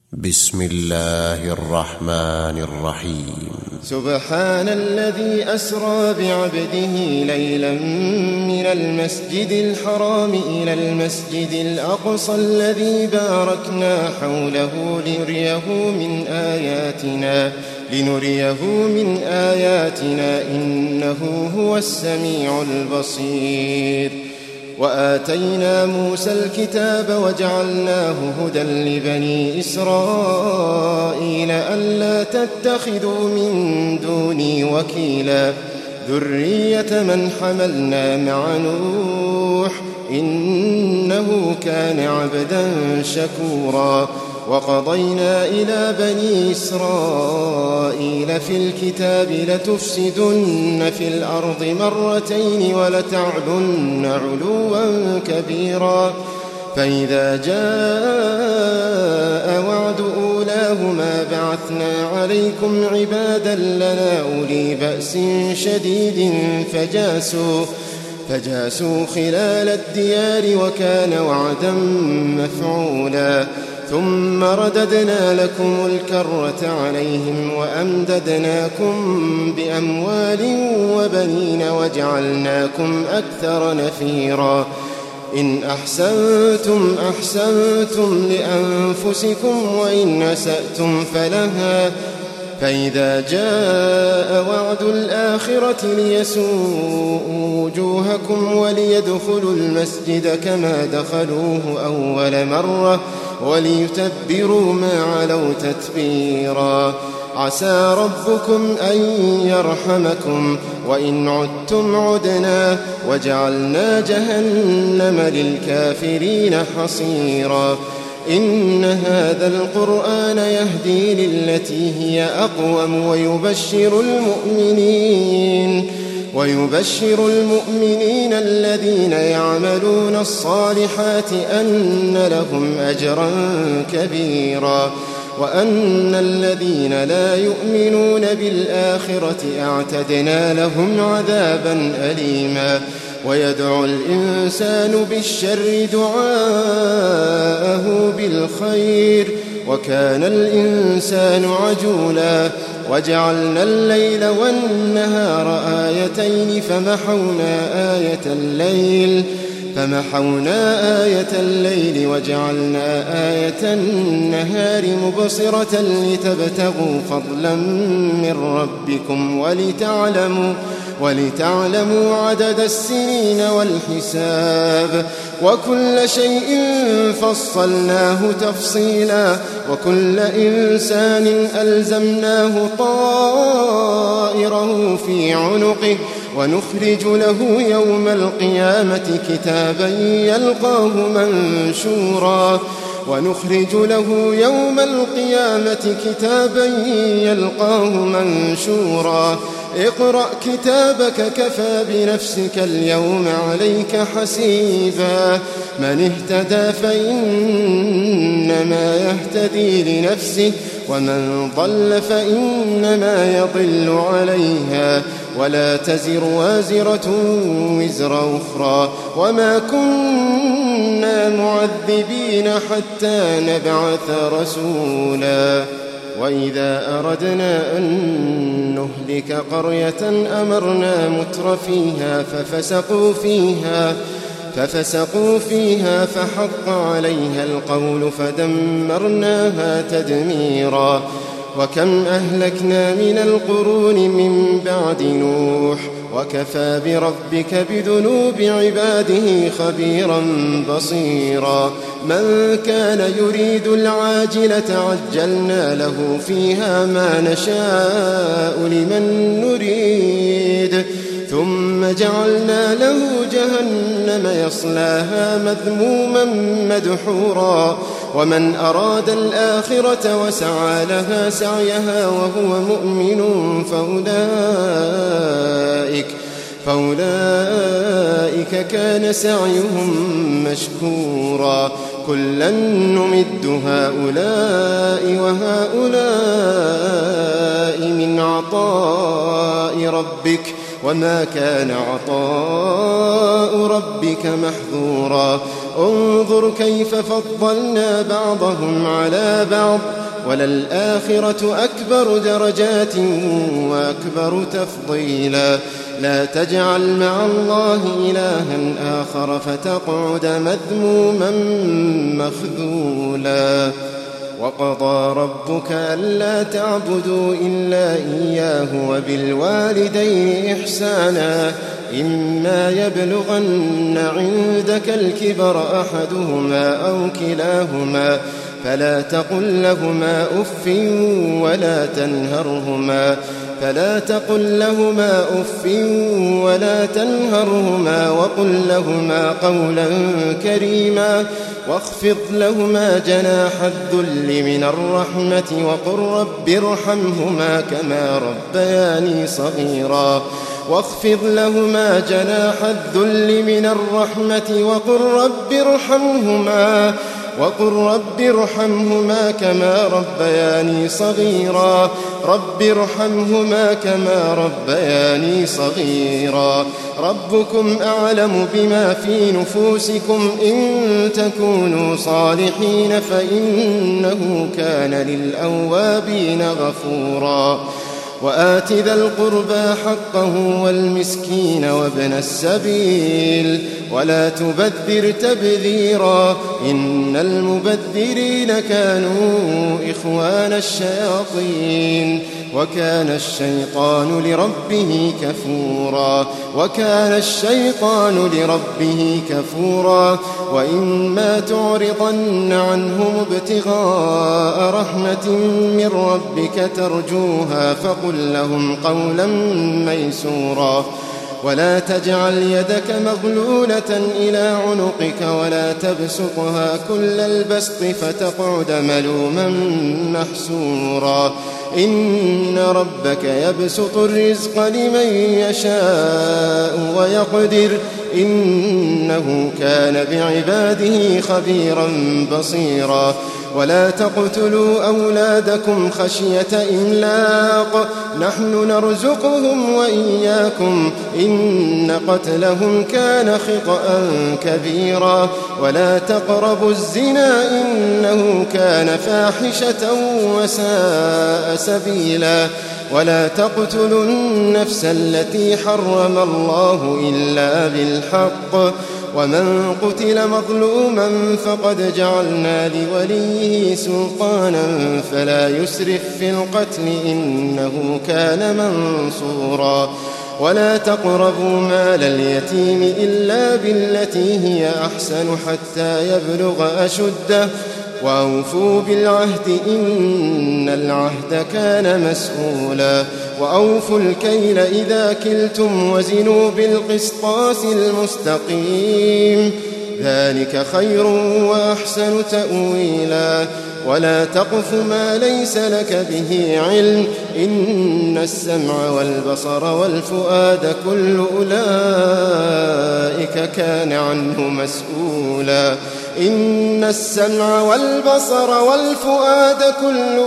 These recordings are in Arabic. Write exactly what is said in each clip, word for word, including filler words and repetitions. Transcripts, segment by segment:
بسم الله الرحمن الرحيم. سبحان الذي أسرى بعبده ليلا من المسجد الحرام إلى المسجد الأقصى الذي باركنا حوله لنريه من آياتنا لنريه من آياتنا إنه هو السميع البصير. وآتينا موسى الكتاب وجعلناه هدى لبني إسرائيل ألا تتخذوا من دوني وكيلا ذرية من حملنا مع نوح إنه كان عبدا شكورا. وقضينا إلى بني إسرائيل في الكتاب لتفسدن في الأرض مرتين ولتعلن علوا كبيرا. فإذا جاء وعد أولاهما بعثنا عليكم عبادا لنا أولي بأس شديد فجاسوا فجاسوا خلال الديار وكان وعدا مفعولا. ثم رددنا لكم الكرة عليهم وأمددناكم بأموال وبنين وجعلناكم أكثر نفيرا. إن أحسنتم أحسنتم لأنفسكم وإن أسأتم فلها. فإذا جاء وعد الآخرة ليسوءوا وجوهكم وليدخلوا المسجد كما دخلوه أول مرة وليتبروا ما علوا تتبيرا. عسى ربكم أن يرحمكم وإن عدتم عدنا وجعلنا جهنم للكافرين حصيرا. إن هذا القرآن يهدي للتي هي أقوم ويبشر المؤمنين ويبشر المؤمنين الذين يعملون الصالحات أن لهم أجرا كبيرا وأن الذين لا يؤمنون بالآخرة أعتدنا لهم عذابا أليما. ويدعو الإنسان بالشر دعاءه بالخير وكان الإنسان عجولا. وجعلنا الليل والنهار آيتين فمحونا آية الليل فمحونا آية الليل وجعلنا آية النهار مبصرة لتبتغوا فضلا من ربكم ولتعلموا ولتعلموا عدد السنين والحساب وكل شيء فصلناه تفصيلا. وكل إنسان ألزمناه طائره في عنقه ونخرج له يوم القيامة كتابا يلقاه منشورا ونخرج له يوم القيامة كتابا يلقاه منشورا. اقرأ كتابك كفى بنفسك اليوم عليك حسيبا. من اهتدى فإنما يهتدي لنفسه ومن ضل فإنما يضل عليها ولا تزر وازرة وزر أخرى وما كنا معذبين حتى نبعث رسولا. وإذا أردنا أن نهلك قرية أمرنا مترفيها ففسقوا فيها ففسقوا فيها فحق عليها القول فدمرناها تدميرا. وكم أهلكنا من القرون من بعد نوح وكفى بربك بذنوب عباده خبيرا بصيرا. من كان يريد العاجلة عجلنا له فيها ما نشاء لمن نريد ثم جعلنا له جهنم يصلاها مذموما مدحورا. ومن أراد الآخرة وسعى لها سعيها وهو مؤمن فأولئك فأولئك كان سعيهم مشكورا. كلا نمد هؤلاء وهؤلاء من عطاء ربك وما كان عطاء ربك محظورا. انظر كيف فضلنا بعضهم على بعض وللآخرة أكبر درجات وأكبر تفضيلا لا تجعل مع الله إلها آخر فتقعد مذموما مخذولا وقضى ربك ألا تعبدوا إلا إياه وبالوالدين إحسانا إما يبلغن عندك الكبر أحدهما أو كلاهما فلا تقل لهما أف ولا تنهرهما فلا تقل لهما أف ولا تنهرهما وقل لهما قولا كريما واخفض لهما جناح الذل من الرحمة وقل رب ارحمهما كما ربياني صغيرا واخفض لهما جناح الذل من الرحمة وقل رب ارحمهما وقل رب ارحمهما كما ربياني صغيرا رب ارحمهما كما ربياني صغيرا ربكم أعلم بما في نفوسكم إن تكونوا صالحين فإنه كان للأوابين غفورا وآت ذا القربى حقه والمسكين وابن السبيل ولا تبذر تبذيرا إن المبذرين كانوا إخوان الشياطين وكان الشيطان لربه كفورا وكان الشيطان لربه كفورا وإما تعرضن عنهم ابتغاء رحمة من ربك ترجوها فقل لهم قولا ميسورا ولا تجعل يدك مغلولة إلى عنقك ولا تبسطها كل البسط فتقعد ملوما محسورا إن ربك يبسط الرزق لمن يشاء ويقدر إنه كان بعباده خبيرا بصيرا ولا تقتلوا أولادكم خشية إملاق نحن نرزقهم وإياكم إن قتلهم كان خطأ كبيرا ولا تقربوا الزنا إنه كان فاحشة وساء سبيلا ولا تقتلوا النفس التي حرم الله إلا بالحق ومن قتل مظلوما فقد جعلنا لوليه سلطانا فلا يسرف في القتل إنه كان منصورا ولا تقربوا مال اليتيم إلا بالتي هي أحسن حتى يبلغ أشده وأوفوا بالعهد إن العهد كان مسؤولا وأوفوا الكيل إذا كلتم وزنوا بالقسطاس المستقيم ذلك خير وأحسن تأويلا ولا تقف ما ليس لك به علم إن السمع والبصر والفؤاد كل أولئك كان عنه مسؤولا إن السمع والبصر والفؤاد كل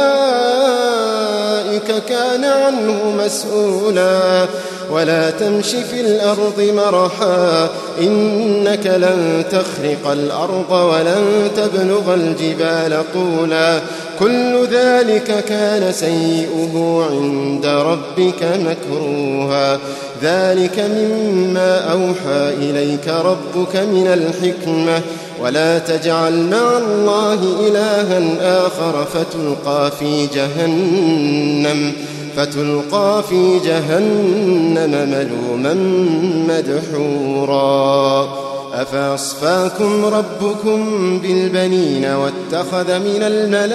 أولئك كان عنه مسؤولا ولا تمش في الأرض مرحا إنك لن تخرق الأرض ولن تبلغ الجبال طولا كل ذلك كان سيئه عند ربك مكروها ذلك مما أوحى إليك ربك من الحكمة ولا تجعل مع الله إلها آخر فتلقى في جهنم فتلقى في جهنم ملوما مدحورا أفأصفاكم ربكم بالبنين واتخذ من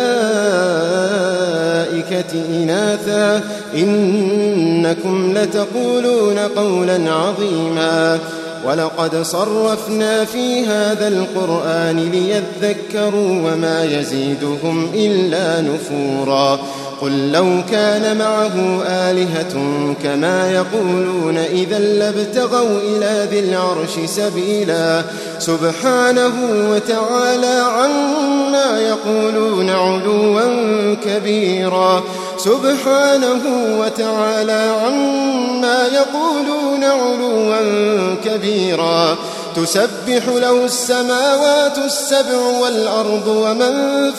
الملائكة إناثا إنكم لتقولون قولا عظيما ولقد صرفنا في هذا القرآن ليذكروا وما يزيدهم إلا نفورا قل لو كان معه آلهة كما يقولون إذا لابتغوا إلى ذي العرش سبيلا سبحانه وتعالى عما يقولون علوا كبيرا سبحانه وتعالى عما يقولون علوا كبيرا تسبح له السماوات السبع والأرض ومن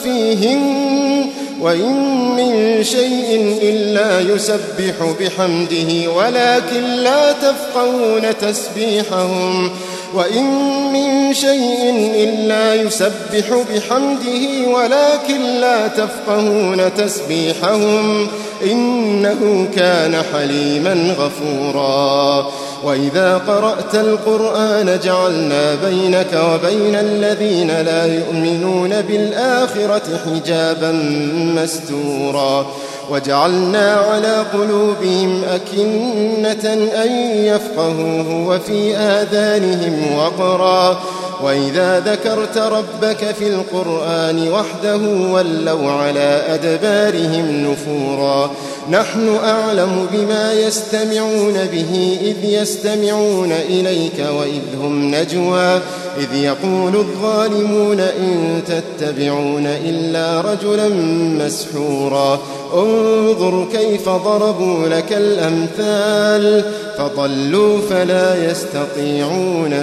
فيهن وإن من شيء إلا يسبح بحمده ولكن لا تفقهون تسبيحهم وإن من شيء إلا يسبح بحمده ولكن لا تفقهون تسبيحهم إنه كان حليما غفورا. وإذا قرأت القرآن جعلنا بينك وبين الذين لا يؤمنون بالآخرة حجابا مستورا وجعلنا على قلوبهم أكنة أن يفقهوه وفي آذانهم وقرا وإذا ذكرت ربك في القرآن وحده ولوا على أدبارهم نفورا. نحن أعلم بما يستمعون به إذ يستمعون إليك وإذ هم نجوى إذ يقول الظالمون إن تتبعون إلا رجلا مسحورا. انظر كيف ضربوا لك الأمثال فضلوا فلا يستطيعون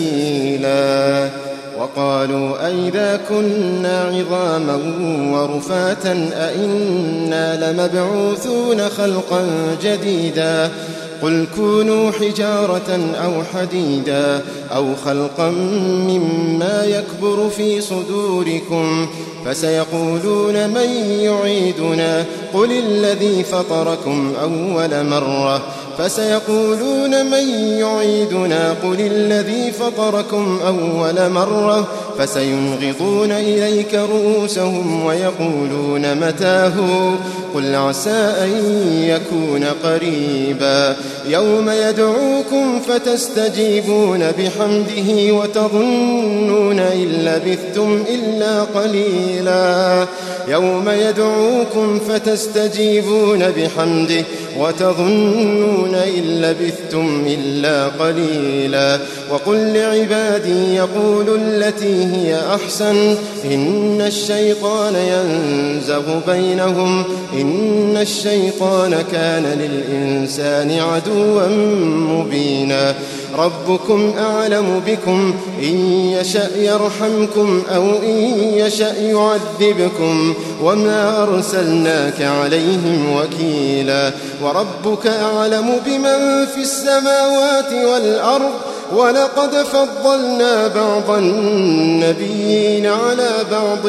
سبيلا. وقالوا أئذا كنا عظاما ورفاتا أئنا لمبعوثون خلقا جديدا قل كونوا حجارة أو حديدا أو خلقا مما يكبر في صدوركم فسيقولون من يعيدنا قل الذي فطركم أول مرة فسيقولون من يعيدنا قل الذي فطركم أول مرة فسينغضون إليك رؤوسهم ويقولون متاه قل عسى أن يكون قريبا. يوم يدعوكم فتستجيبون بحمده وتظنون إن لبثتم إلا قليلا. يوم يدعوكم فتستجيبون بحمده وتظنون إن لبثتم إلا قليلا. وقل لعبادي يقولوا التي هي أحسن إن الشيطان ينزغ بينهم إن الشيطان كان للإنسان عدوا مبينا. ربكم أعلم بكم إن يشأ يرحمكم أو إن يشأ يعذبكم وما أرسلناك عليهم وكيلا. وربك أعلم بمن في السماوات والأرض ولقد فضلنا بعض النبيين على بعض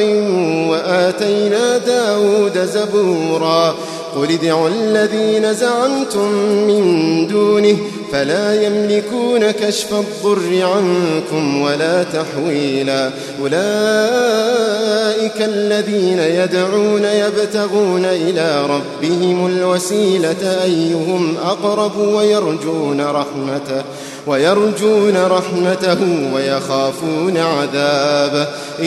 وآتينا داود زبورا. قل ادعوا الذين زعمتم من دونه فلا يملكون كشف الضر عنكم ولا تحويلا. أولئك الذين يدعون يبتغون إلى ربهم الوسيلة أيهم أقرب ويرجون رحمته ويرجون رحمته ويخافون عذابه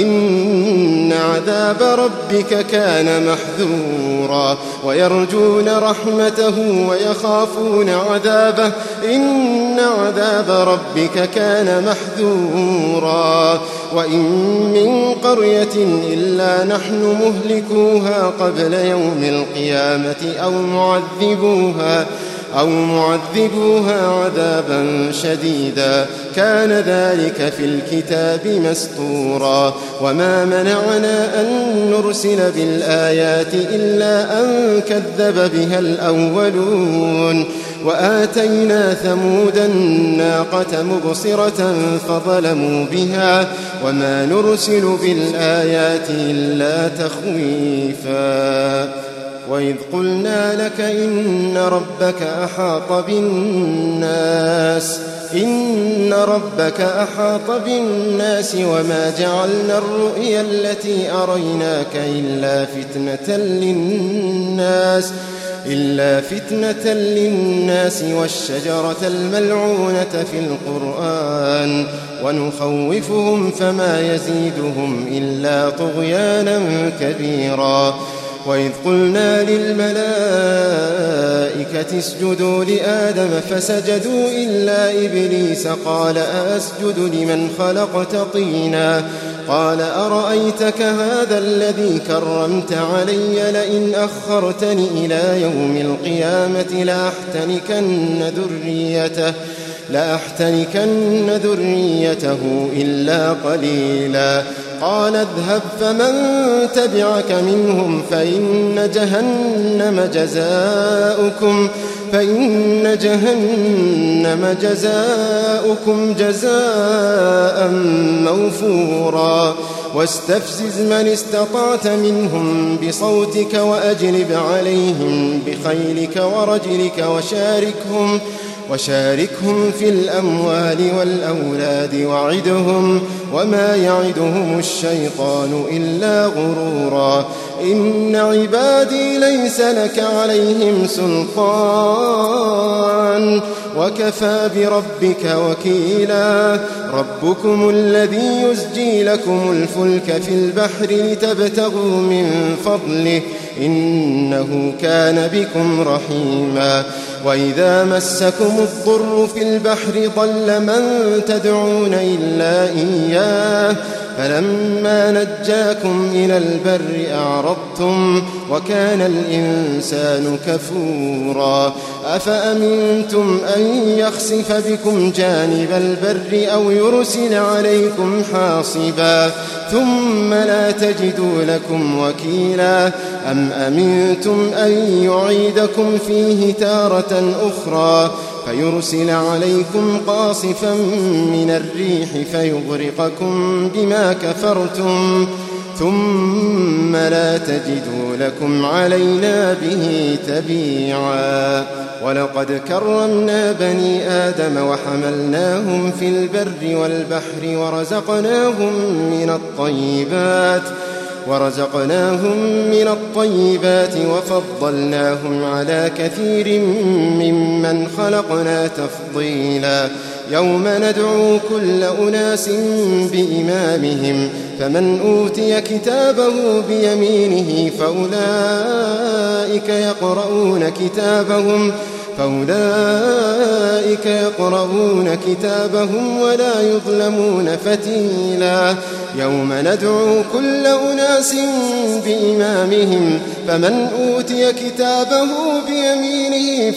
إن عذاب ربك كان محذورا. ويرجون رحمته ويخافون عذابه إن عذاب ربك كان محذورا. وإن من قرية إلا نحن مهلكوها قبل يوم القيامة أو معذبوها أو معذبوها عذابا شديدا كان ذلك في الكتاب مسطورا. وما منعنا أن نرسل بالآيات إلا أن كذب بها الأولون. وآتينا ثمود الناقة مبصرة فظلموا بها وما نرسل بالآيات إلا تخويفا. وإذ قلنا لك إن ربك أحاط بالناس إن ربك أحاط بالناس وما جعلنا الرؤيا التي أريناك إلا فتنة للناس إلا فتنة للناس والشجرة الملعونة في القرآن ونخوفهم فما يزيدهم إلا طغيانا كبيرا. وإذ قلنا للملائكة اسجدوا لآدم فسجدوا إلا إبليس قال أسجد لمن خلقت طينا قال أرأيتك هذا الذي كرمت علي لئن أخرتني إلى يوم القيامة لأحتنكن ذريته لأحتركن ذريته إلا قليلا قال اذهب فمن تبعك منهم فإن جهنم جزاؤكم فإن جهنم جزاؤكم جزاء موفورا واستفزز من استطعت منهم بصوتك وأجلب عليهم بخيلك ورجلك وشاركهم وشاركهم في الأموال والأولاد وعدهم وما يعدهم الشيطان إلا غرورا إن عبادي ليس لك عليهم سلطان وكفى بربك وكيلا ربكم الذي يزجي لكم الفلك في البحر لتبتغوا من فضله إنه كان بكم رحيما وإذا مسكم الضر في البحر ضل من تدعون إلا إياه فلما نجاكم إلى البر أعرضتم وكان الإنسان كفورا أفأمنتم أن يخسف بكم جانب البر أو يرسل عليكم حاصبا ثم لا تجدوا لكم وكيلا أم أمنتم أن يعيدكم فيه تارة أخرى فيرسل عليكم قاصفا من الريح فيغرقكم بما كفرتم ثم لا تجدوا لكم علينا به تبيعا ولقد كرمنا بني آدم وحملناهم في البر والبحر ورزقناهم من الطيبات ورزقناهم من الطيبات وفضلناهم على كثير ممن خلقنا تفضيلا يوم ندعو كل أناس بإمامهم فمن أوتي كتابه بيمينه فأولئك يقرؤون كتابهم فأولئك يقرؤون كتابهم ولا يظلمون فتيلا يوم ندعو كل أناس بإمامهم فمن أوتي كتابه بيمينه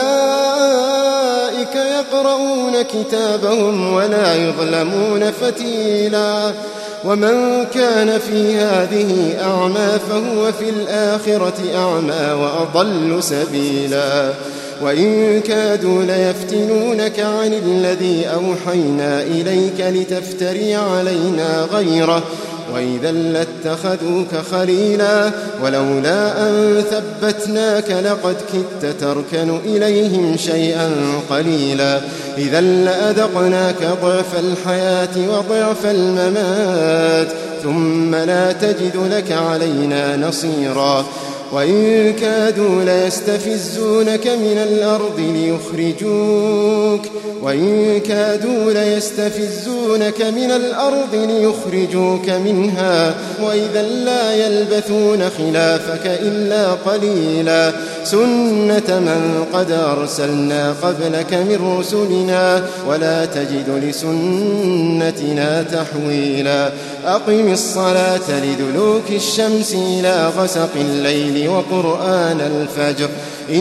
فأولئك يقرؤون كتابهم ولا يظلمون فتيلا ومن كان في هذه أعمى فهو في الآخرة أعمى وأضل سبيلا وإن كادوا ليفتنونك عن الذي أوحينا إليك لتفتري علينا غيره وإذا لاتخذوك خليلا ولولا أن ثبتناك لقد كدت تركن إليهم شيئا قليلا إذا لأذقناك ضعف الحياة وضعف الممات ثم لا تجد لك علينا نصيرا وإن كادوا ليستفزونك من الأرض ليخرجوك وإن كادوا ليستفزونك من الأرض ليخرجوك منها وإذا لا يلبثون خلافك إلا قليلا سنة من قد أرسلنا قبلك من رسلنا ولا تجد لسنتنا تحويلا أقم الصلاة لدلوك الشمس إلى غسق الليل وقرآن الفجر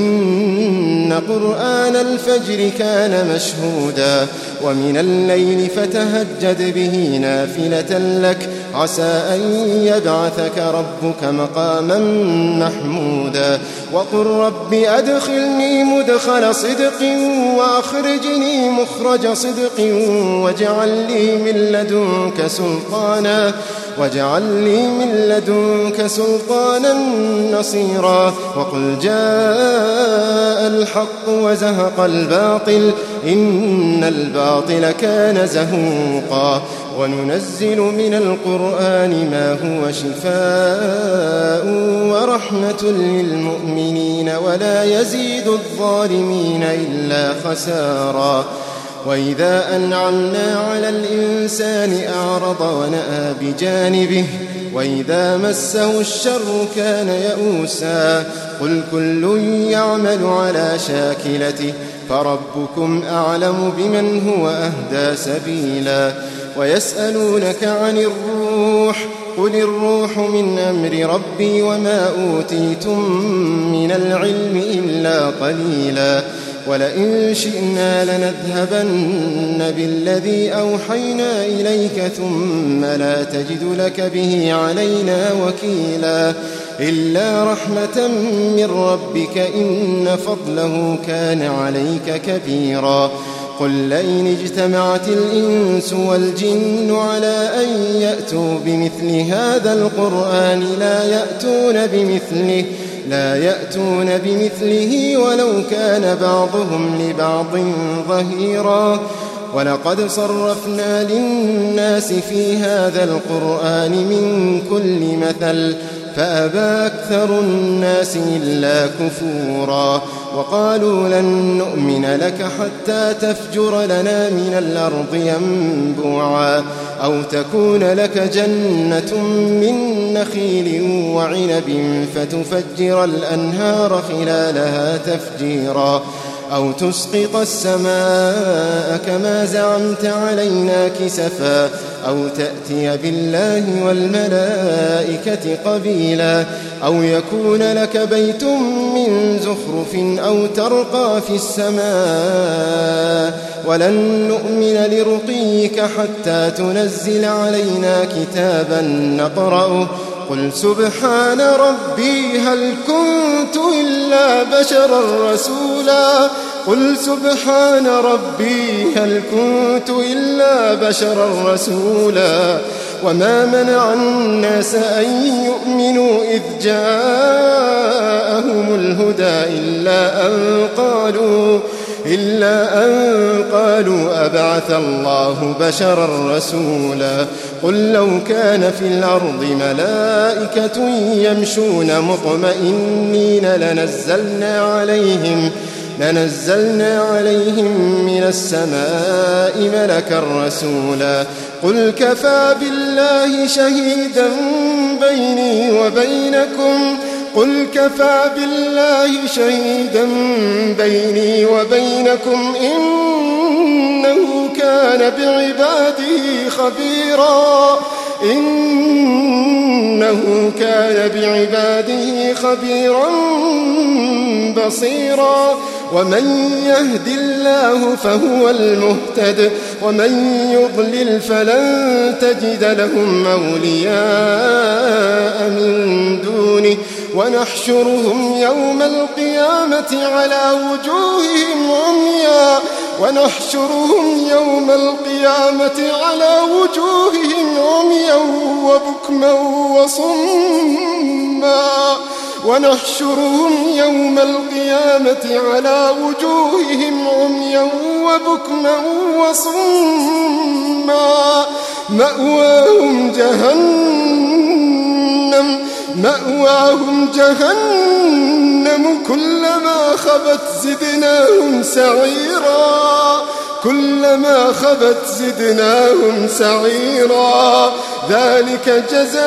إن قرآن الفجر كان مشهودا ومن الليل فتهجد به نافلة لك عسى أن يبعثك ربك مقاما محمودا وقل رب أدخلني مدخل صدق وأخرجني مخرج صدق واجعل لي من لدنك سلطانا واجعل لي من لدنك سلطانا نصيرا وقل جاء الحق وزهق الباطل إن الباطل كان زهوقا وننزل من القرآن ما هو شفاء ورحمة للمؤمنين ولا يزيد الظالمين إلا خسارا وإذا أنعمنا على الإنسان أعرض ونأى بجانبه وإذا مسه الشر كان يئوسا قل كل يعمل على شاكلته فربكم أعلم بمن هو أهدى سبيلا ويسألونك عن الروح قل الروح من أمر ربي وما أوتيتم من العلم إلا قليلا ولئن شئنا لنذهبن بالذي أوحينا إليك ثم لا تجد لك به علينا وكيلا إلا رحمة من ربك إن فضله كان عليك كبيرا قل لئن اجتمعت الإنس والجن على أن يأتوا بمثل هذا القرآن لا يأتون بمثله لا يأتون بمثله ولو كان بعضهم لبعض ظهيرا ولقد صرفنا للناس في هذا القرآن من كل مثل فأبى أكثر الناس إلا كفورا وقالوا لن نؤمن لك حتى تفجر لنا من الأرض ينبوعا أو تكون لك جنة من نخيل وعنب فتفجر الأنهار خلالها تفجيرا أو تسقط السماء كما زعمت علينا كسفا أو تأتي بالله والملائكة قبيلا أو يكون لك بيت من زخرف أو ترقى في السماء ولن نؤمن لرقيك حتى تنزل علينا كتابا نقرأه قل سبحان ربي هل كنت إلا بشرا رسولا قل سبحان ربي هل كنت إلا بشرا رسولا وما منع الناس أن يؤمنوا إذ جاءهم الهدى إلا أن قالوا إلا أن قالوا أبعث الله بشرا رسولا قل لو كان في الأرض ملائكة يمشون مطمئنين لنزلنا عليهم لنزلنا عليهم من السماء ملكا رسولا قل كفى بالله شهيدا بيني وبينكم قل كفى بالله شهيدا بيني وبينكم إنه كان بعباده خبيرا إنه كان بعباده خبيرا بصيرا ومن يهد الله فهو المهتد ومن يضلل فلن تجد لهم أولياء من دونه ونحشرهم يوم القيامة على وجوههم عميا ونحشرهم يوم القيامة على وجوههم عميا وبكما وصما ونحشرهم يوم القيامة على وجوههم عميا وبكما وصما مأواهم جهنم مأواهم جهنم كلما خبت زدناهم سعيرا كلما خبت زدناهم سعيرا ذلك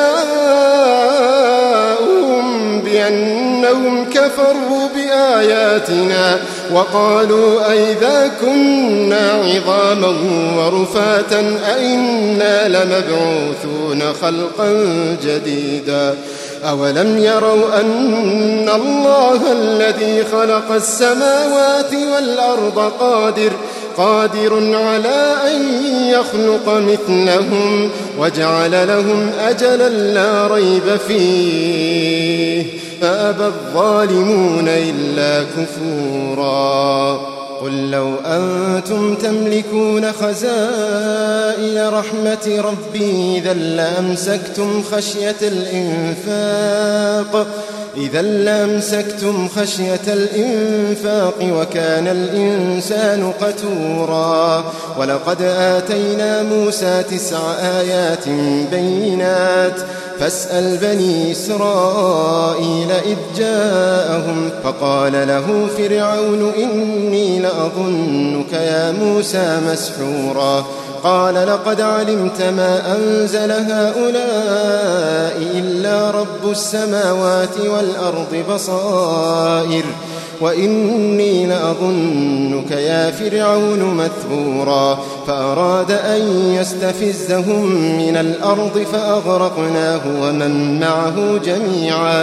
جزاؤهم بأنهم كفروا بآياتنا وقالوا أئذا كنا عظاما ورفاتا أئنا لمبعوثون خلقا جديدا أولم يروا أن الله الذي خلق السماوات والأرض قادر قادر على أن يخلق مثلهم وجعل لهم أجلا لا ريب فيه فأبى الظالمون إلا كفورا قل لو أنتم تملكون خزائن رحمة ربي إذا لأمسكتم خشية الإنفاق إذا لأمسكتم خشية الإنفاق وكان الإنسان قتورا ولقد آتينا موسى تسع آيات بينات فاسأل بني إسرائيل إذ جاءهم فقال له فرعون إني لأظنك يا موسى مسحورا قال لقد علمت ما أنزل هؤلاء إلا رب السماوات والأرض بصائر وإني لأظنك يا فرعون مثبورا فأراد أن يستفزهم من الأرض فأغرقناه ومن معه جميعا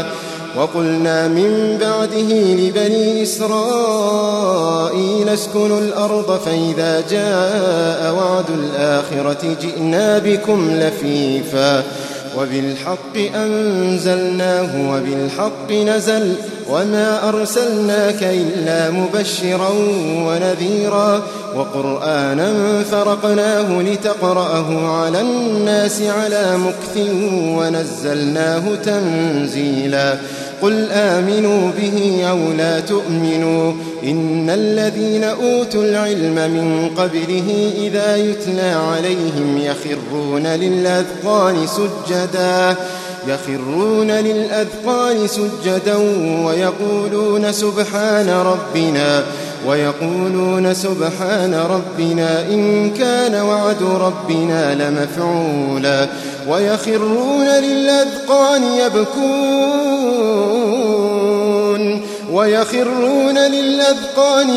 وقلنا من بعده لبني إسرائيل اسكنوا الأرض فإذا جاء وعد الآخرة جئنا بكم لفيفا وبالحق أنزلناه وبالحق نزل وما أرسلناك إلا مبشرا ونذيرا وقرآنا فرقناه لتقرأه على الناس على مكث ونزلناه تنزيلا قل آمنوا به أو لا تؤمنوا إن الذين أوتوا العلم من قبله إذا يتلى عليهم يخرون للأذقان سجدا يخرون للأذقان سجدا ويقولون سبحان ربنا ويقولون سبحان ربنا إن كان وعد ربنا لمفعولا ويخرون للأذقان يبكون ويخرون للأذقان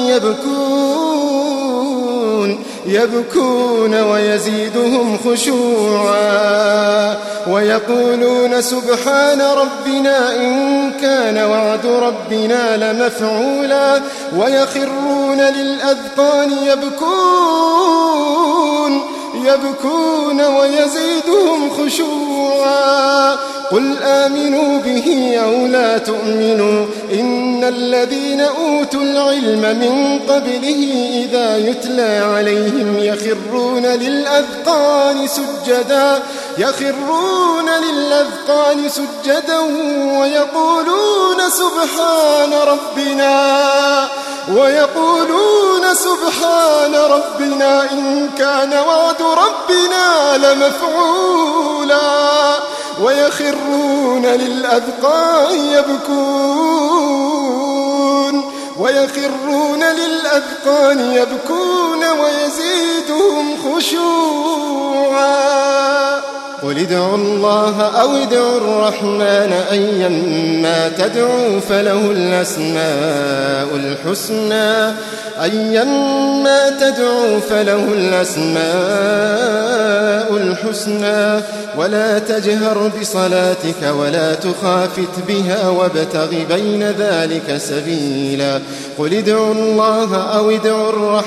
يبكون يبكون ويزيدهم خشوعا ويقولون سبحان ربنا إن كان وعد ربنا لمفعولا ويخرون للأذقان يبكون يبكون ويزيدهم خشوعا قل آمنوا به أو لا تؤمنوا إن الذين أوتوا العلم من قبله إذا يتلى عليهم يخرون للأذقان سجدا يخرون للأذقان سجدا ويقولون سبحان ربنا ويقولون سبحان ربنا إن كان وعد ربنا لمفعولا ويخرون للأذقان يبكون ويخرون للأذقان يبكون ويزيدهم خشوعا قل ادعوا الله أو ادعوا الرحمن أيما تدعوا فله الأسماء الحسنى أيما تدعوا فله الأسماء الحسنى ولا تجهر بصلاتك ولا تخافت بها وابتغ بين ذلك سبيلا قل ادعوا الله أو ادعوا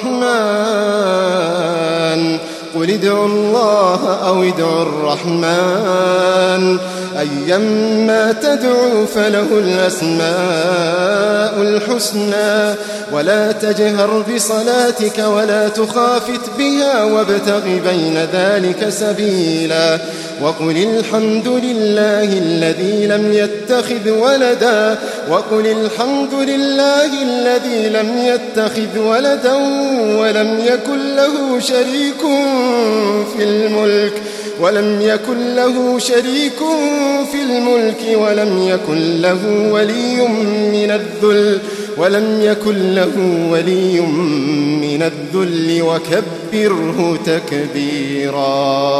الرحمن قل ادعوا الله أو ادعوا الرحمن أيما تدعوا فله الأسماء الحسنى ولا تجهر بصلاتك ولا تخافت بها وابتغ بين ذلك سبيلا وقل الحمد لله الذي لم يتخذ ولدا وقل الحمد لله الذي لم يتخذ ولدا ولم يكن له شريك في الملك ولم يكن له شريك في الملك ولم يكن له ولي من الذل ولم يكن له ولي من الذل وكبره تكبيرا.